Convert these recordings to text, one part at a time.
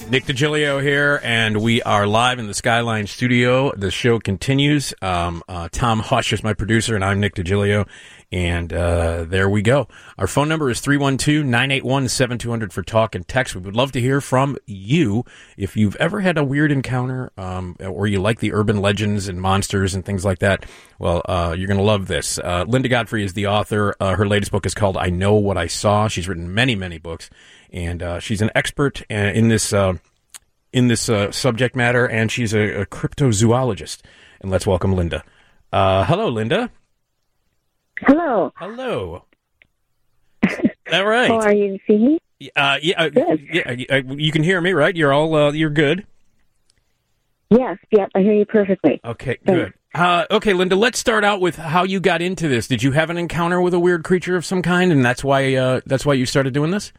Nick DiGilio here, and we are live in the Skyline studio. The show continues. Tom Hush is my producer, and I'm Nick DiGilio, and there we go. Our phone number is 312-981-7200 for talk and text. We would love to hear from you if you've ever had a weird encounter or you like the urban legends and monsters and things like that. Well, you're going to love this. Linda Godfrey is the author. Her latest book is called I Know What I Saw. She's written many, many books. And she's an expert in this subject matter, and she's a cryptozoologist. And let's welcome Linda. Hello, Linda. Hello. Hello. All right. How are you this evening? Good. You can hear me, right? You're all you're good. Yes. Yep. I hear you perfectly. Okay. Good. Okay, Linda. Let's start out with how you got into this. Did you have an encounter with a weird creature of some kind, and that's why you started doing this?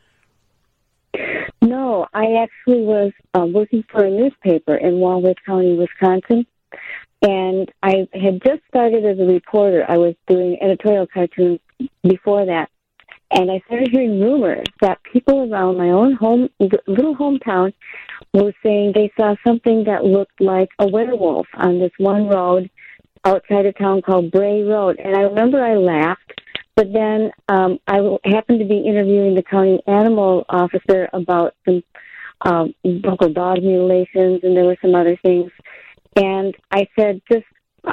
No, I actually was working for a newspaper in Walworth County, Wisconsin, and I had just started as a reporter. I was doing editorial cartoons before that, and I started hearing rumors that people around my own little hometown were saying they saw something that looked like a werewolf on this one road outside of town called Bray Road. And I remember I laughed. But then I happened to be interviewing the county animal officer about some local dog mutilations, and there were some other things. And I said, just,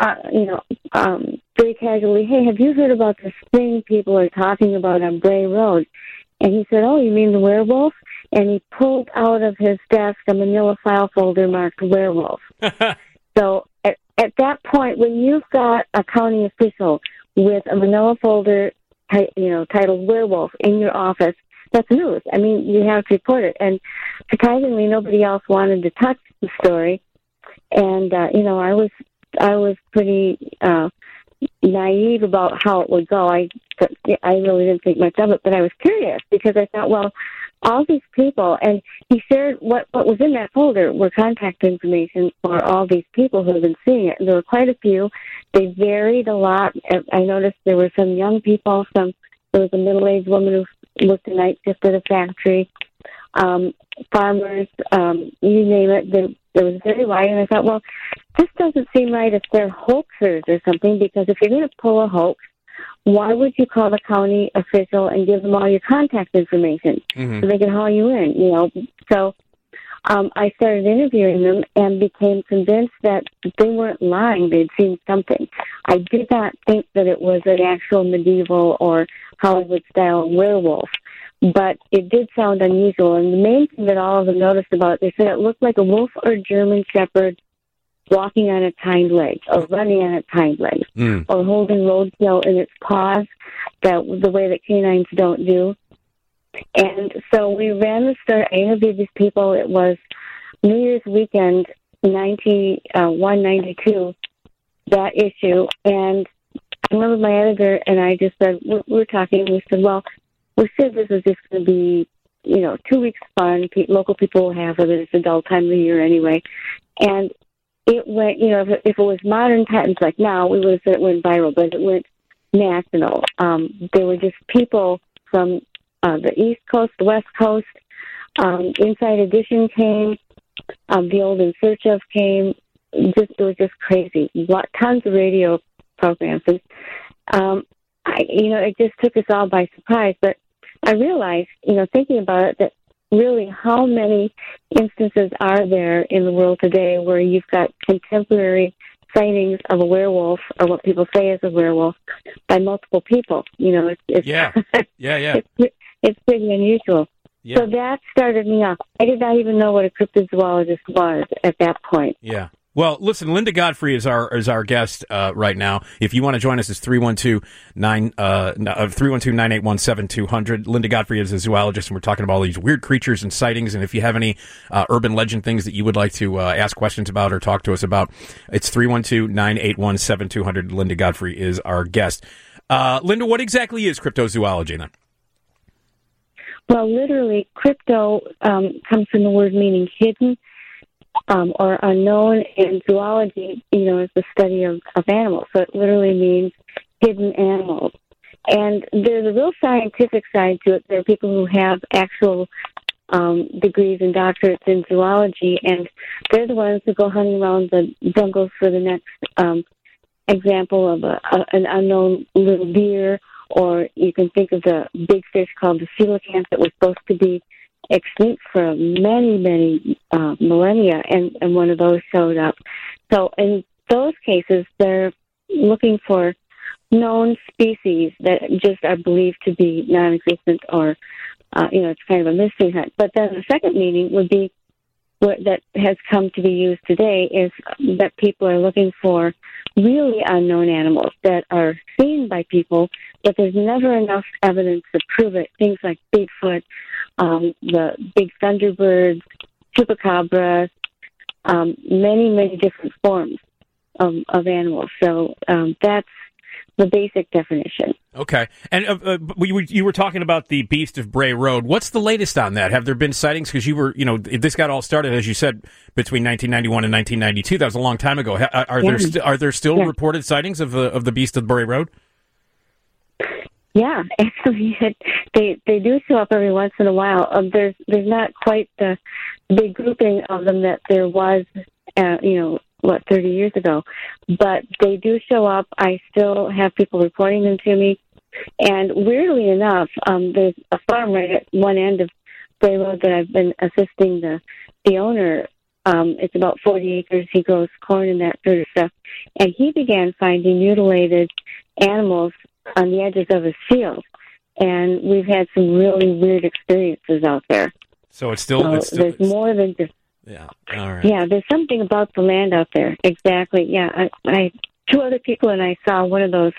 very casually, hey, have you heard about this thing people are talking about on Bray Road? And he said, oh, you mean the werewolf? And he pulled out of his desk a manila file folder marked werewolf. So at that point, when you've got a county official with a manila folder, titled werewolf in your office, that's news. I mean, you have to report it. And surprisingly, nobody else wanted to touch the story. And, I was pretty naive about how it would go. I really didn't think much of it, but I was curious because I thought, well, all these people, and he shared what was in that folder were contact information for all these people who have been seeing it. There were quite a few. They varied a lot. I noticed there were some young people, there was a middle-aged woman who worked a night shift at a factory, farmers, you name it. There was very wide, and I thought, well, this doesn't seem right if they're hoaxers or something, because if you're going to pull a hoax, why would you call the county official and give them all your contact information so they can haul you in, So I started interviewing them and became convinced that they weren't lying. They'd seen something. I did not think that it was an actual medieval or Hollywood-style werewolf, but it did sound unusual. And the main thing that all of them noticed about it, they said it looked like a wolf or German shepherd walking on its hind legs or running on its hind legs or holding roadkill in its paws, the way that canines don't do. And so we ran the story. I interviewed these people. It was New Year's weekend, 92, that issue. And I remember my editor and I just said, we were talking, and we said, well, we said this is just going to be, 2 weeks fun. Local people will have it. It's a dull time of the year anyway. And it went, if it was modern times like now, we would have said it went viral, but it went national. There were just people from the East Coast, the West Coast. Inside Edition came. The Old In Search Of came. It was just crazy. Tons of radio programs. And, it just took us all by surprise. But I realized, thinking about it, that really how many instances are there in the world today where you've got contemporary sightings of a werewolf, or what people say is a werewolf, by multiple people? It's it's pretty unusual. Yeah. So that started me off. I did not even know what a cryptozoologist was at that point. Yeah. Well, listen, Linda Godfrey is our guest right now. If you want to join us, it's 312-981-7200. Linda Godfrey is a zoologist, and we're talking about all these weird creatures and sightings. And if you have any urban legend things that you would like to ask questions about or talk to us about, it's 312-981-7200. Linda Godfrey is our guest. Linda, what exactly is cryptozoology then? Well, literally, crypto comes from the word meaning hidden. Or unknown, and zoology, is the study of animals. So it literally means hidden animals. And there's a real scientific side to it. There are people who have actual degrees and doctorates in zoology, and they're the ones who go hunting around the jungles for the next example of an unknown little deer, or you can think of the big fish called the coelacanth that was supposed to be extinct for many, many millennia, and one of those showed up. So in those cases, they're looking for known species that just are believed to be non-existent, or it's kind of a mystery hunt. But then the second meaning would be what that has come to be used today is that people are looking for really unknown animals that are seen by people, but there's never enough evidence to prove it. Things like Bigfoot, the big thunderbirds, chupacabra, many, many different forms of animals. So that's the basic definition. Okay. And you were talking about the Beast of Bray Road. What's the latest on that? Have there been sightings? Because this got all started, as you said, between 1991 and 1992. That was a long time ago. Are there still reported sightings of the Beast of Bray Road? Yeah, actually, they do show up every once in a while. There's not quite the big grouping of them that there was, 30 years ago. But they do show up. I still have people reporting them to me. And weirdly enough, there's a farm right at one end of Bray Road that I've been assisting the owner. It's about 40 acres. He grows corn and that sort of stuff. And he began finding mutilated animals on the edges of his field. And we've had some really weird experiences out there. So there's more than just... Yeah. All right. Yeah, there's something about the land out there. Exactly. Yeah, I two other people and I saw one of those.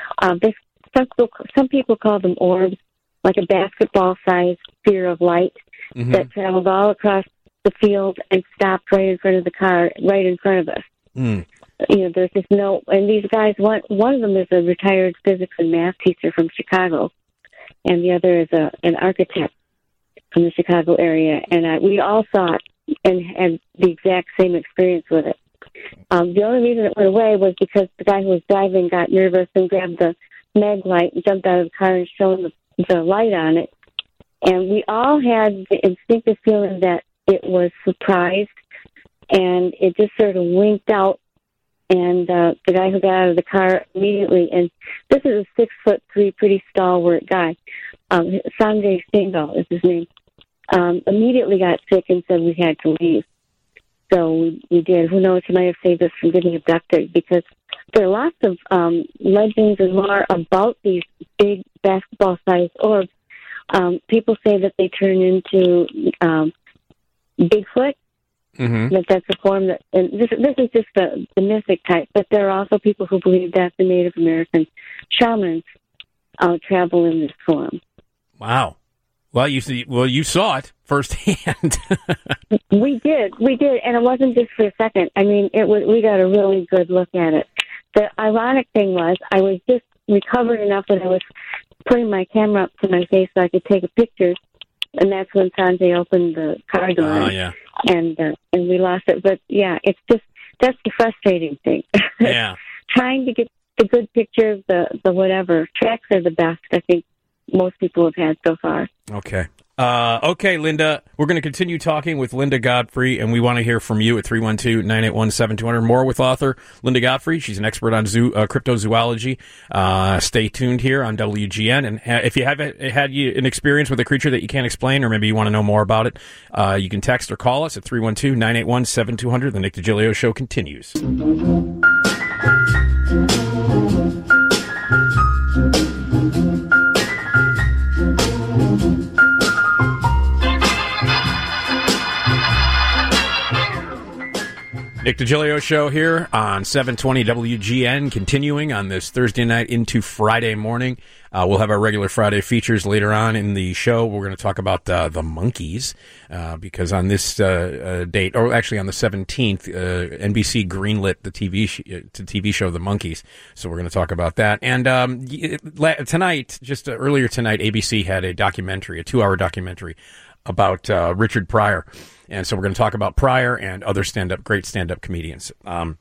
Some people call them orbs, like a basketball-sized sphere of light that traveled all across the field and stopped right in front of the car, right in front of us. Mm. There's just no. And these guys, one of them is a retired physics and math teacher from Chicago, and the other is an architect from the Chicago area. And we all saw it and had the exact same experience with it. The only reason it went away was because the guy who was driving got nervous and grabbed the mag light and jumped out of the car and shone the light on it. And we all had the instinctive feeling that it was surprised, and it just sort of winked out. And the guy who got out of the car immediately, and this is a 6'3", pretty stalwart guy, Sanjay Singhal is his name, immediately got sick and said we had to leave. So we did. Who knows, he might have saved us from getting abducted, because there are lots of legends and lore about these big basketball-sized orbs. People say that they turn into Bigfoot, that's a form that, and this is just the mythic type, but there are also people who believe that the Native American shamans travel in this form. Wow. Well, you saw it firsthand. We did, and it wasn't just for a second. I mean, we got a really good look at it. The ironic thing was, I was just recovered enough that I was putting my camera up to my face so I could take a picture, and that's when Sanjay opened the car door. Oh, yeah. And we lost it. But yeah, that's the frustrating thing. Yeah. Trying to get the good picture, the whatever. Tracks are the best, I think, most people have had so far. Okay. Okay, Linda, we're going to continue talking with Linda Godfrey, and we want to hear from you at 312-981-7200. More with author Linda Godfrey. She's an expert on cryptozoology. Stay tuned here on WGN. And if you have had an experience with a creature that you can't explain, or maybe you want to know more about it, you can text or call us at 312-981-7200. The Nick DiGilio Show continues. Nick DiGilio Show here on 720 WGN, continuing on this Thursday night into Friday morning. We'll have our regular Friday features later on in the show. We're going to talk about the Monkees, because on this date, or actually on the 17th, NBC greenlit the TV show The Monkees. So we're going to talk about that. And tonight, just earlier tonight, ABC had a 2-hour documentary about Richard Pryor. And so we're going to talk about Pryor and other great stand-up comedians.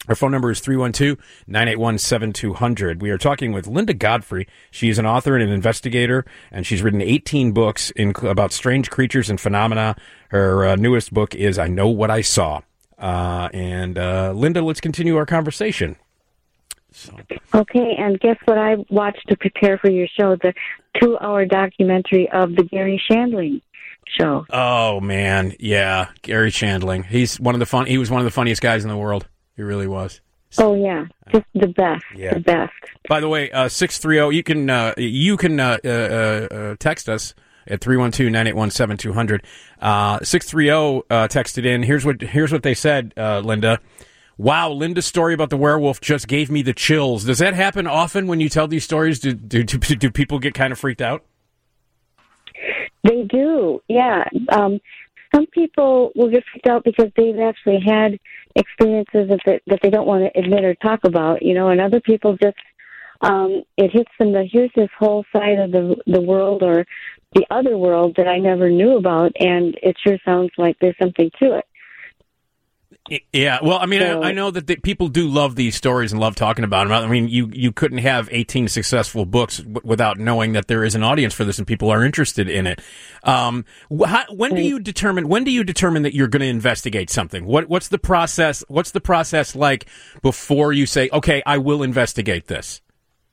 Our phone number is 312-981-7200. We are talking with Linda Godfrey. She is an author and an investigator, and she's written 18 books about strange creatures and phenomena. Her newest book is I Know What I Saw. Linda, let's continue our conversation. Okay, and guess what I watched to prepare for your show? The 2-hour documentary of the Gary Shandling show. Oh, man. Yeah, Gary Shandling. He was one of the funniest guys in the world. He really was. Oh yeah, just the best. Yeah. The best. By the way, 630. You can text us at 312-981-7200. 630 texted in. Here's what they said, Linda. Wow, Linda's story about the werewolf just gave me the chills. Does that happen often when you tell these stories? Do people get kind of freaked out? They do. Yeah. Some people will get freaked out because they've actually had experiences that they don't want to admit or talk about, and other people just, it hits them that here's this whole side of the world or the other world that I never knew about, and it sure sounds like there's something to it. Yeah, well, I mean, I know that people do love these stories and love talking about them. I mean, you couldn't have 18 successful books without knowing that there is an audience for this and people are interested in it. When do you determine that you're going to investigate something? What's the process? What's the process like before you say, okay, I will investigate this?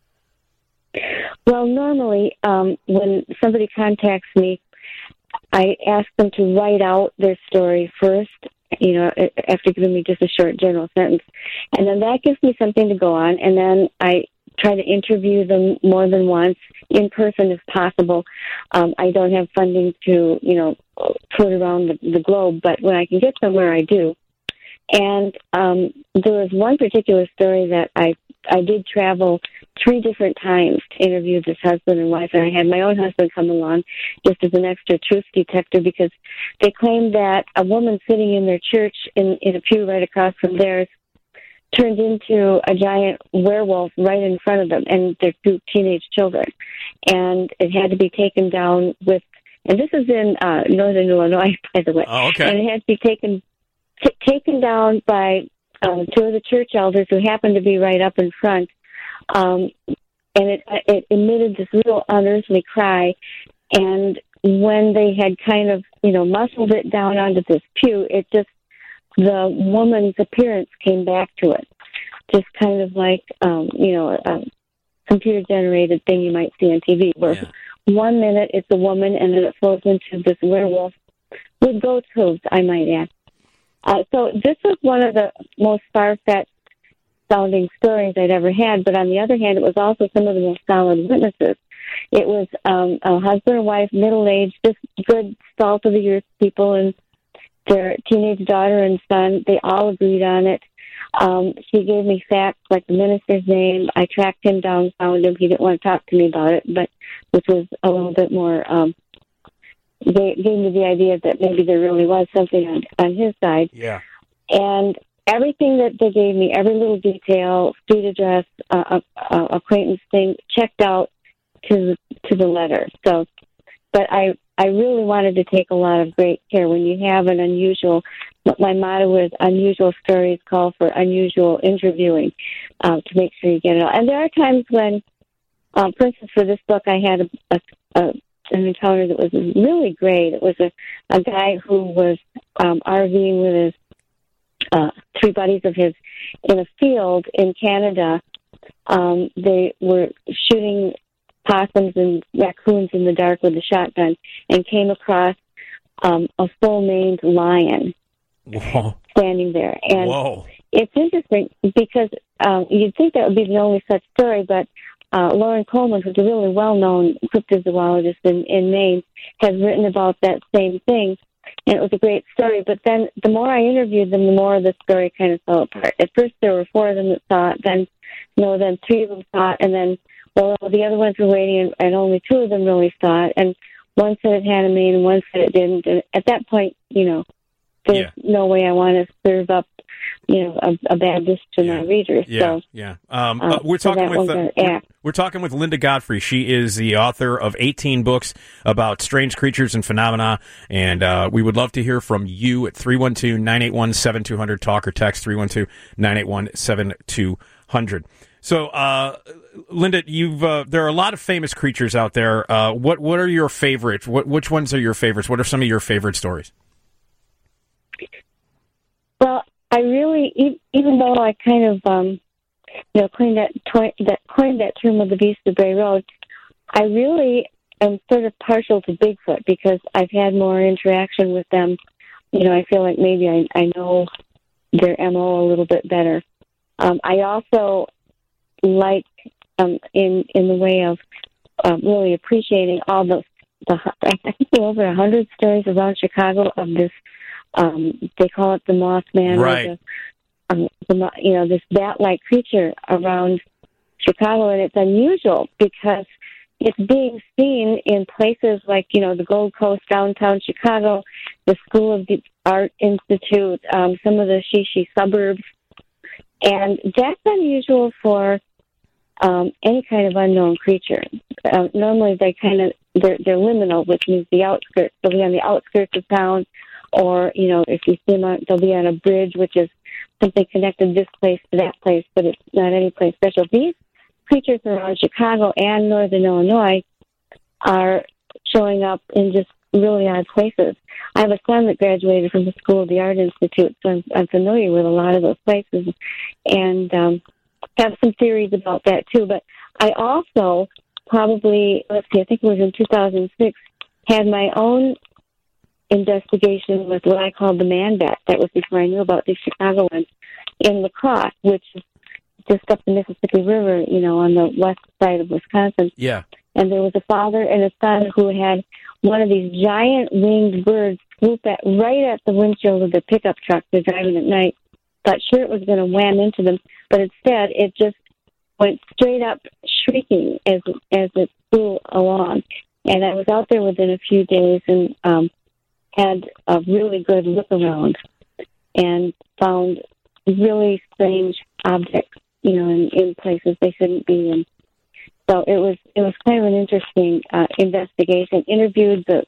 Well, normally, when somebody contacts me, I ask them to write out their story first, after giving me just a short general sentence. And then that gives me something to go on. And then I try to interview them more than once in person if possible. I don't have funding to, tour around the globe, but when I can get somewhere, I do. And there was one particular story that I did travel 3 different times to interview this husband and wife, and I had my own husband come along just as an extra truth detector because they claimed that a woman sitting in their church in a pew right across from theirs turned into a giant werewolf right in front of them and their 2 teenage children. And it had to be taken down with, and this is in northern Illinois, by the way. Oh, okay. And it had to be taken down by 2 of the church elders who happened to be right up in front. And it emitted this real unearthly cry. And when they had kind of, muscled it down onto this pew, the woman's appearance came back to it. Just kind of like, a computer-generated thing you might see on TV, where 1 minute it's a woman and then it flows into this werewolf with goat's hooves, I might add. So this was one of the most far-fetched sounding stories I'd ever had, but on the other hand, it was also some of the most solid witnesses. It was a husband and wife, middle-aged, just good, salt-of-the-earth people, and their teenage daughter and son. They all agreed on it. She gave me facts like the minister's name. I tracked him down, found him. He didn't want to talk to me about it, but which was a little bit more. They gave me the idea that maybe there really was something on his side. Yeah. And everything that they gave me, every little detail, street address, acquaintance thing, checked out to the letter. So, but I really wanted to take a lot of great care when you have an unusual. My motto is unusual stories call for unusual interviewing to make sure you get it all. And there are times when, for instance, for this book, I had an encounter that was really great. It was a guy who was RVing with his 3 buddies of his in a field in Canada. They were shooting possums and raccoons in the dark with a shotgun and came across a full-maned lion. Whoa. Standing there. And Whoa. It's interesting because you'd think that would be the only such story, but Lauren Coleman, who's a really well-known cryptozoologist in Maine, has written about that same thing. And it was a great story. But then the more I interviewed them, the more the story kind of fell apart. At first, there were 4 of them that saw it. Then 3 of them saw it. And then, the other ones were waiting, and only 2 of them really saw it. And one said it had a mane, and one said it didn't. And at that point, there's no way I want to serve up a bad list to my readers. Yeah, so, yeah. We're talking with Linda Godfrey. She is the author of 18 books about strange creatures and phenomena, and we would love to hear from you at 312-981-7200. Talk or text 312-981-7200. So, Linda, there are a lot of famous creatures out there. What are your favorites? Which ones are your favorites? What are some of your favorite stories? Well, I really, even though I kind of, coined that term of the beast of Bray Road, I really am sort of partial to Bigfoot because I've had more interaction with them. I feel like maybe I know their MO a little bit better. I also like, in the way of really appreciating all I think there are over 100 stories around Chicago of this. They call it the Mothman, right? This bat-like creature around Chicago, and it's unusual because it's being seen in places like the Gold Coast, downtown Chicago, the School of the Art Institute, some of the Shishi suburbs, and that's unusual for any kind of unknown creature. Normally, they're liminal, which means the outskirts. They'll be on the outskirts of town. Or, if you see them, they'll be on a bridge, which is something connected this place to that place, but it's not any place special. These creatures around Chicago and northern Illinois are showing up in just really odd places. I have a son that graduated from the School of the Art Institute, so I'm familiar with a lot of those places and have some theories about that, too. But I also probably, I think it was in 2006, had my own investigation with what I called the man bat. That was before I knew about the Chicago ones in La Crosse, which is just up the Mississippi River, on the west side of Wisconsin. Yeah. And there was a father and a son who had one of these giant winged birds swoop right at the windshield of the pickup truck they're driving at night. Thought sure it was going to wham into them, but instead it just went straight up shrieking as it flew along. And I was out there within a few days and had a really good look around and found really strange objects, in places they shouldn't be in. So it was kind of an interesting investigation. Interviewed the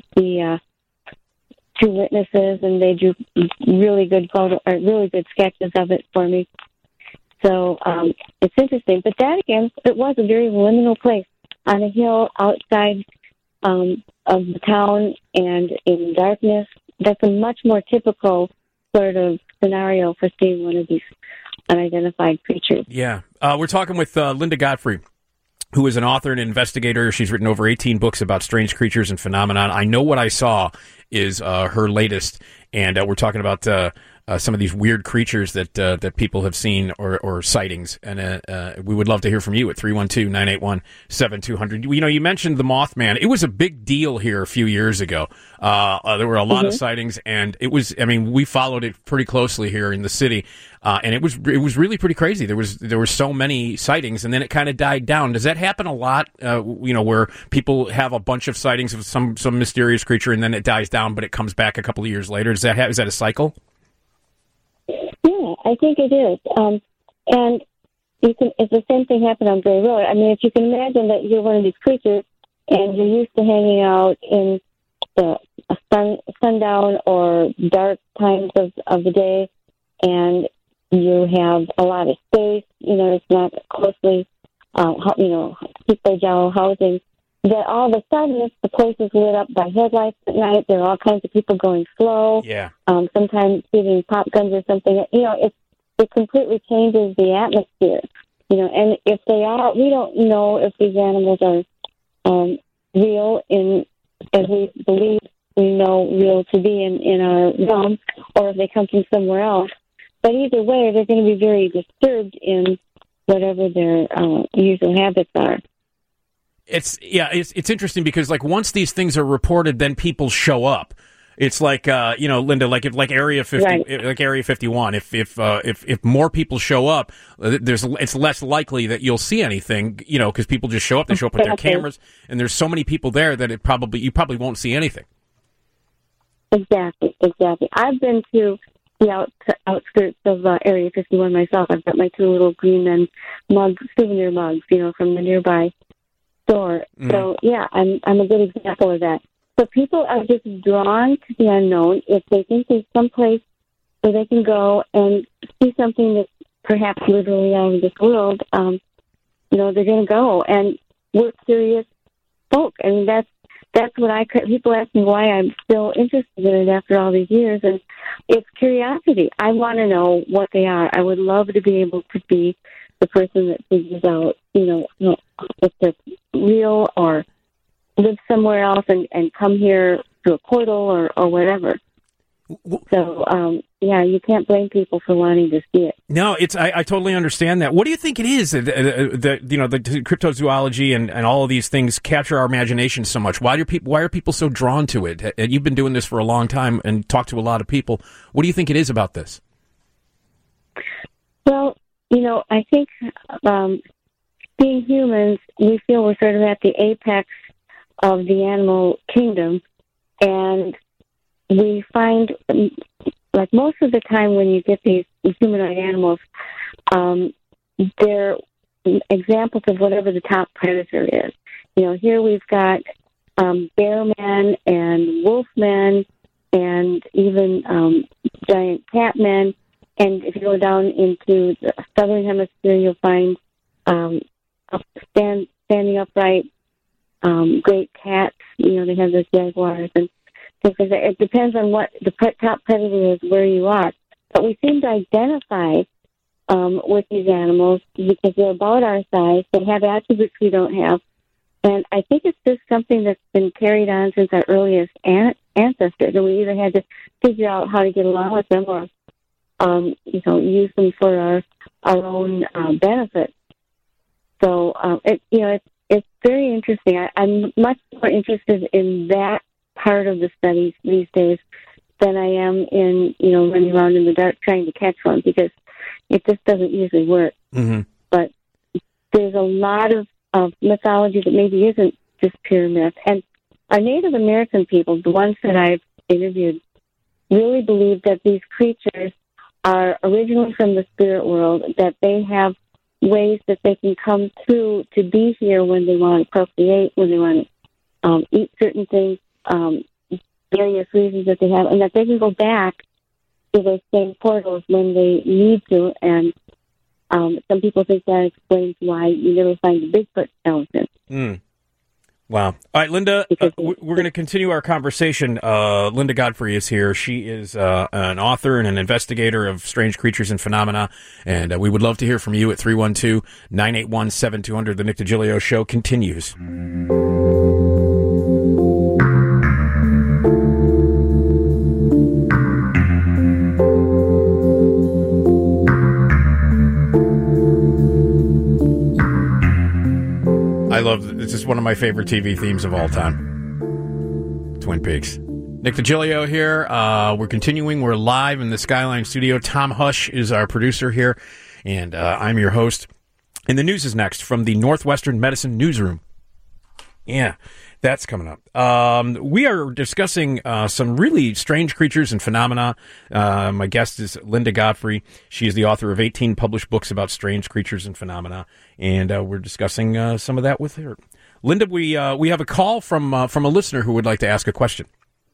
two witnesses, and they drew really good sketches of it for me. So it's interesting. But that again, it was a very liminal place on a hill outside of the town and in darkness. That's a much more typical sort of scenario for seeing one of these unidentified creatures. Yeah. We're talking with Linda Godfrey, who is an author and investigator. She's written over 18 books about strange creatures and phenomenon. I Know What I Saw is her latest, and we're talking about some of these weird creatures that people have seen or sightings. And we would love to hear from you at 312-981-7200. You mentioned the Mothman. It was a big deal here a few years ago. There were a lot of sightings, and we followed it pretty closely here in the city. And it was really pretty crazy. There were so many sightings, and then it kind of died down. Does that happen a lot? Where people have a bunch of sightings of some mysterious creature, and then it dies down, but it comes back a couple of years later. Is that a cycle? Yeah, I think it is. And it's the same thing happened on Bray Road. I mean, if you can imagine that you're one of these creatures and you're used to hanging out in the sundown or dark times of the day, and you have a lot of space, it's not closely, people jowl housing, that all of a sudden the place is lit up by headlights at night. There are all kinds of people going slow. Yeah. Sometimes shooting pop guns or something. It completely changes the atmosphere. And if they are, we don't know if these animals are real as we believe we know real to be in our realm, or if they come from somewhere else. But either way, they're going to be very disturbed in whatever their usual habits are. It's interesting because once these things are reported, then people show up. It's like Linda, like Area 50, right. Like Area 51. If more people show up, it's less likely that you'll see anything. Because people just show up. They show up with their cameras, and there's so many people there that you probably won't see anything. Exactly. I've been to the outskirts of Area 51 myself. I've got my 2 little Green Men souvenir mugs, from the nearby store. Mm. So, yeah, I'm a good example of that. So people are just drawn to the unknown if they think there's some place where they can go and see something that's perhaps literally out of this world. They're going to go. And we're curious folk. I mean, that's what people ask me why I'm still interested in it after all these years, and it's curiosity. I want to know what they are. I would love to be able to be the person that figures out, if they're real or live somewhere else and come here through a portal or whatever. So, you can't blame people for wanting to see it. No, I totally understand that. What do you think it is the cryptozoology and all of these things capture our imagination so much? Why are people so drawn to it? You've been doing this for a long time and talked to a lot of people. What do you think it is about this? Well, I think being humans, we feel we're sort of at the apex of the animal kingdom, and we find, like most of the time when you get these humanoid animals, they're examples of whatever the top predator is. Here we've got bear men and wolf men and even giant cat men. And if you go down into the southern hemisphere, you'll find standing upright great cats. They have those jaguars and because it depends on what the top predator is, where you are. But we seem to identify with these animals because they're about our size. They have attributes we don't have. And I think it's just something that's been carried on since our earliest ancestors. And we either had to figure out how to get along with them or, use them for our own benefit. So, it's very interesting. I'm much more interested in that part of the studies these days than I am in, running around in the dark trying to catch one, because it just doesn't usually work. Mm-hmm. But there's a lot of mythology that maybe isn't just pure myth. And our Native American people, the ones that I've interviewed, really believe that these creatures are originally from the spirit world, that they have ways that they can come through to be here when they want to procreate, when they want to eat certain things, various reasons that they have, and that they can go back to those same portals when they need to. And some people think that explains why you never find a Bigfoot skeleton. Mm. Wow. All right, Linda, we're going to continue our conversation. Linda Godfrey is here. She is an author and an investigator of strange creatures and phenomena, and we would love to hear from you at 312-981-7200. The Nick DiGilio Show continues. This is one of my favorite TV themes of all time. Twin Peaks. Nick DiGilio here. We're continuing. We're live in the Skyline studio. Tom Hush is our producer here, and I'm your host. And the news is next from the Northwestern Medicine Newsroom. Yeah, that's coming up. We are discussing some really strange creatures and phenomena. My guest is Linda Godfrey. She is the author of 18 published books about strange creatures and phenomena, and we're discussing some of that with her. Linda, we have a call from a listener who would like to ask a question.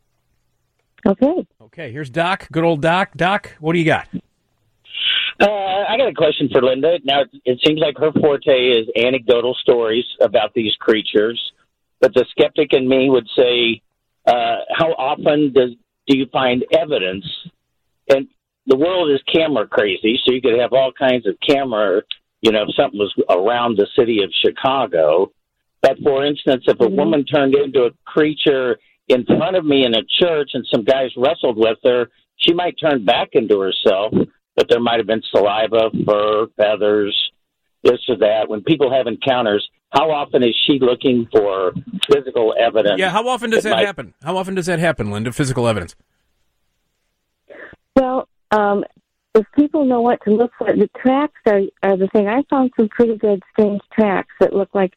Okay, here's Doc, good old Doc. Doc, what do you got? I got a question for Linda. Now, it seems like her forte is anecdotal stories about these creatures, but the skeptic in me would say, how often do you find evidence? And the world is camera crazy, so you could have all kinds of camera, if something was around the city of Chicago. But, for instance, if a woman turned into a creature in front of me in a church and some guys wrestled with her, she might turn back into herself, but there might have been saliva, fur, feathers, this or that. When people have encounters, how often is she looking for physical evidence? Yeah, how often does that happen? How often does that happen, Linda, physical evidence? Well, if people know what to look for, the tracks are the thing. I found some pretty good strange tracks that look like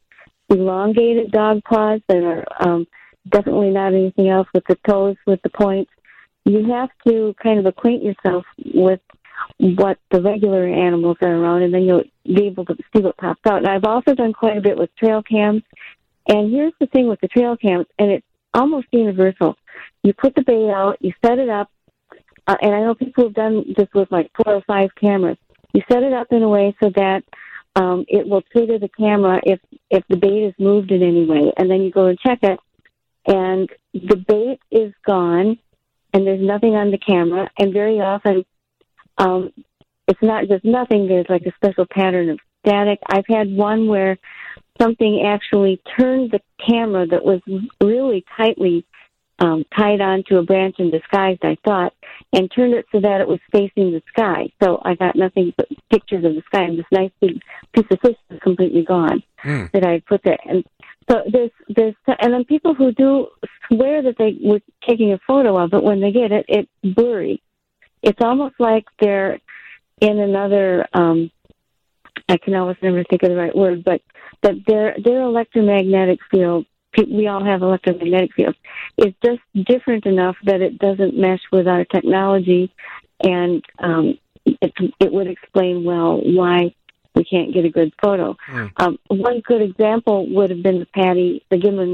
elongated dog paws that are definitely not anything else, with the toes with the points. you have to kind of acquaint yourself with what the regular animals are around, and then you'll be able to see what pops out. And I've also done quite a bit with trail cams. And here's the thing with the trail cams, and it's almost universal. You put the bait out, you set it up, and I know people have done this with like 4 or 5 cameras. You set it up in a way so that it will trigger the camera if the bait is moved in any way. And then you go and check it, and the bait is gone, and there's nothing on the camera. And very often, it's not just nothing. There's like a special pattern of static. I've had one where something actually turned the camera that was really tightly tied onto a branch and disguised, I thought, and turned it so that it was facing the sky. So I got nothing but pictures of the sky, and this nice big piece of fish was completely gone that I had put there. And so there's, and then people who do swear that they were taking a photo of it, when they get it, it's blurry. It's almost like they're in another, I can always never think of the right word, but that their electromagnetic field, we all have electromagnetic fields, is just different enough that it doesn't mesh with our technology, and it would explain well why we can't get a good photo. One good example would have been the Gimlin,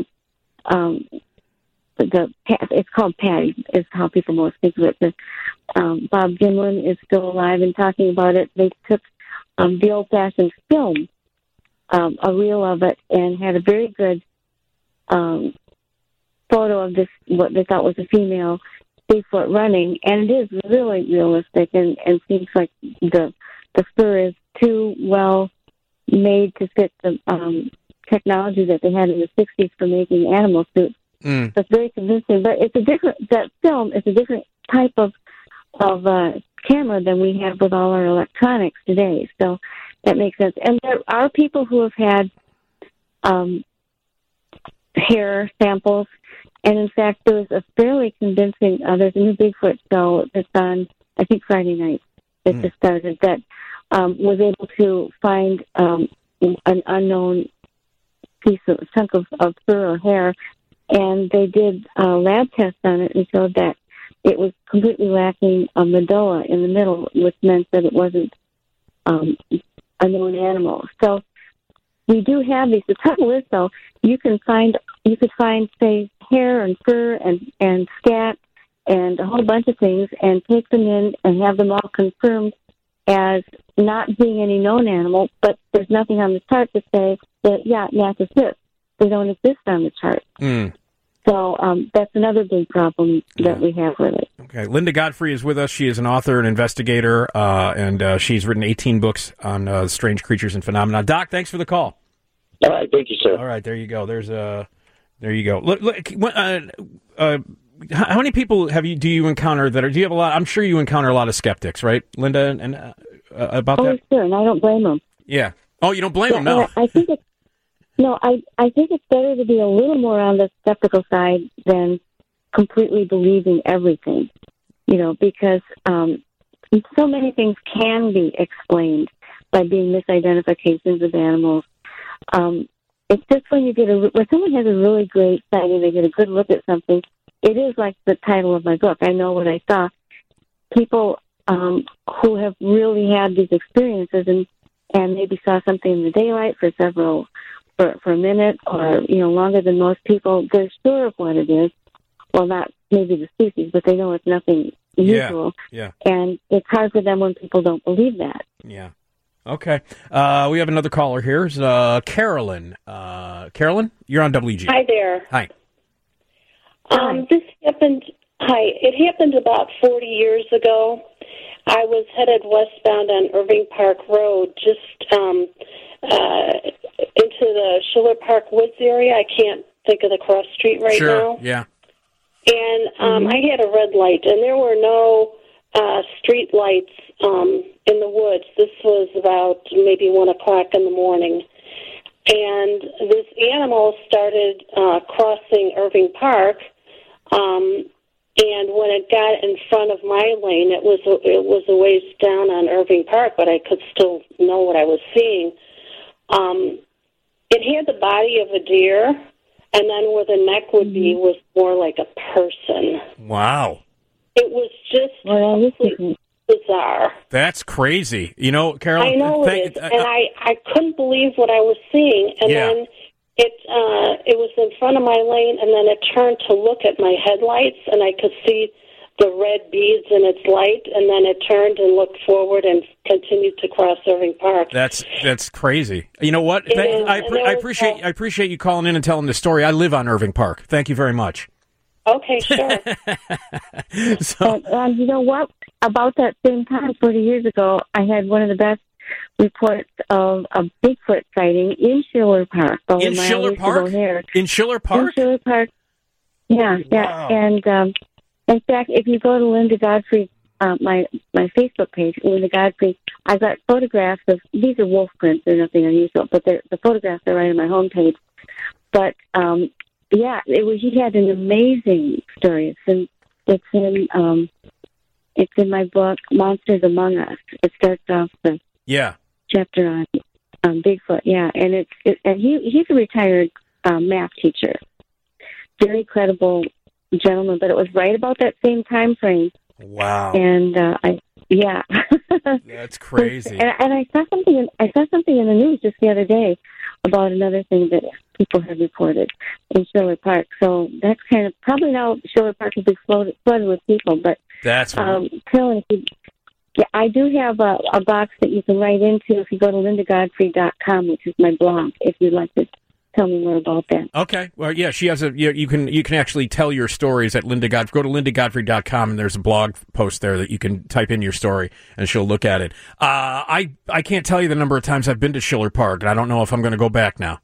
it's called Patty, is how people most think of it. Bob Gimlin is still alive and talking about it. They took the old-fashioned film, a reel of it, and had a very good photo of this, what they thought was a female Bigfoot running, and it is really realistic, and seems like the fur is too well made to fit the technology that they had in the 60s for making animal suits. So it's very convincing, but that film is a different type of camera than we have with all our electronics today. So that makes sense. And there are people who have had hair samples, and in fact, there was a fairly convincing. There's a new Bigfoot show that's on, I think, Friday night. It just started, that was able to find an unknown chunk of fur or hair, and they did lab tests on it and showed that it was completely lacking a medulla in the middle, which meant that it wasn't a known animal. So we do have these. The trouble is, though, you could find, say, hair and fur and scat and a whole bunch of things, and take them in and have them all confirmed as not being any known animal, but there's nothing on the chart to say that, yeah, it matches this. They don't exist on the chart. So that's another big problem that we have with it. Okay. Linda Godfrey is with us. She is an author and investigator, and she's written 18 books on strange creatures and phenomena. Doc, thanks for the call. All right. Thank you, sir. All right. There you go. There you go. Look, how many people do you encounter that are? Do you have a lot? I'm sure you encounter a lot of skeptics, right, Linda? And about that. Oh, sure, and I don't blame them. Yeah. Oh, you don't blame them? No. I think it's I think it's better to be a little more on the skeptical side than completely believing everything. Because so many things can be explained by being misidentifications of animals. It's just when someone has a really great sighting, they get a good look at something. It is like the title of my book. I know what I saw. People who have really had these experiences and maybe saw something in the daylight for a minute or longer than most people, they're sure of what it is. Well, not maybe the species, but they know it's nothing unusual. Yeah. And it's hard for them when people don't believe that. Yeah. Okay. We have another caller here. It's Carolyn. Carolyn, you're on WG. Hi there. Hi. This happened. Hi. It happened about 40 years ago. I was headed westbound on Irving Park Road, just into the Schiller Park Woods area. I can't think of the cross street right now. Yeah. And I had a red light, and there were no street lights in the woods. This was about maybe 1 o'clock in the morning. And this animal started crossing Irving Park, and when it got in front of my lane, it was a ways down on Irving Park, but I could still know what I was seeing. It had the body of a deer, and then where the neck would be was more like a person. Wow. It was just completely bizarre. That's crazy. You know, Carolyn. I know it is, and I couldn't believe what I was seeing. And then it was in front of my lane, and then it turned to look at my headlights, and I could see the red beads in its light, and then it turned and looked forward and continued to cross Irving Park. That's crazy. You know what? I appreciate you calling in and telling the story. I live on Irving Park. Thank you very much. Okay, sure. So, you know what? About that same time, 40 years ago, I had one of the best reports of a Bigfoot sighting in Schiller Park. In Schiller Park? In Schiller Park? In Schiller Park. Yeah, wow. And in fact, if you go to Linda Godfrey, my Facebook page, Linda Godfrey, I've got photographs of, these are wolf prints, they're nothing unusual, but the photographs are right on my homepage. But, yeah, he had an amazing story. It's in my book, Monsters Among Us. It starts off the chapter on Bigfoot, and and he's a retired math teacher, very credible gentleman. But it was right about that same time frame. Wow! And that's crazy. And I saw something. I saw something in the news just the other day about another thing that people have reported in Schiller Park. So that's kind of probably now Schiller Park will be flooded with people. But that's Carolyn, I do have a box that you can write into if you go to lindagodfrey.com, which is my blog, if you'd like to tell me more about that. Okay. Well, yeah, she has you can actually tell your stories at Linda Godfrey. Go to lindagodfrey.com, and there's a blog post there that you can type in your story, and she'll look at it. I can't tell you the number of times I've been to Schiller Park, and I don't know if I'm going to go back now.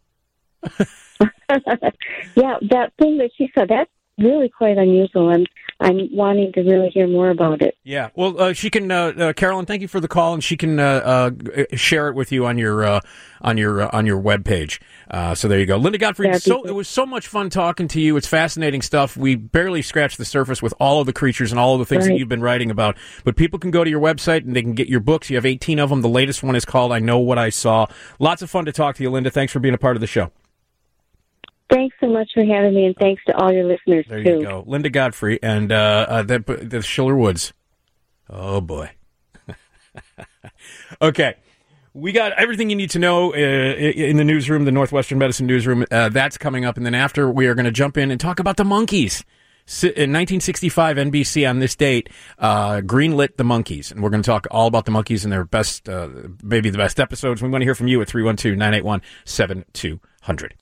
Yeah, that thing that she said, that's really quite unusual, and I'm wanting to really hear more about it. Yeah, well, she can. Carolyn, thank you for the call, and she can share it with you on your webpage. So there you go, Linda Godfrey. It was so much fun talking to you. It's fascinating stuff. We barely scratched the surface with all of the creatures and all of the things that you've been writing about. But people can go to your website and they can get your books. You have 18 of them. The latest one is called "I Know What I Saw." Lots of fun to talk to you, Linda. Thanks for being a part of the show. Thanks so much for having me, and thanks to all your listeners, there too. There you go. Linda Godfrey and the Schiller Woods. Oh, boy. Okay. We got everything you need to know in the newsroom, the Northwestern Medicine newsroom. That's coming up. And then after, we are going to jump in and talk about the Monkees. In 1965, NBC on this date greenlit the Monkees. And we're going to talk all about the Monkees and their best, maybe the best episodes. We want to hear from you at 312-981-7200.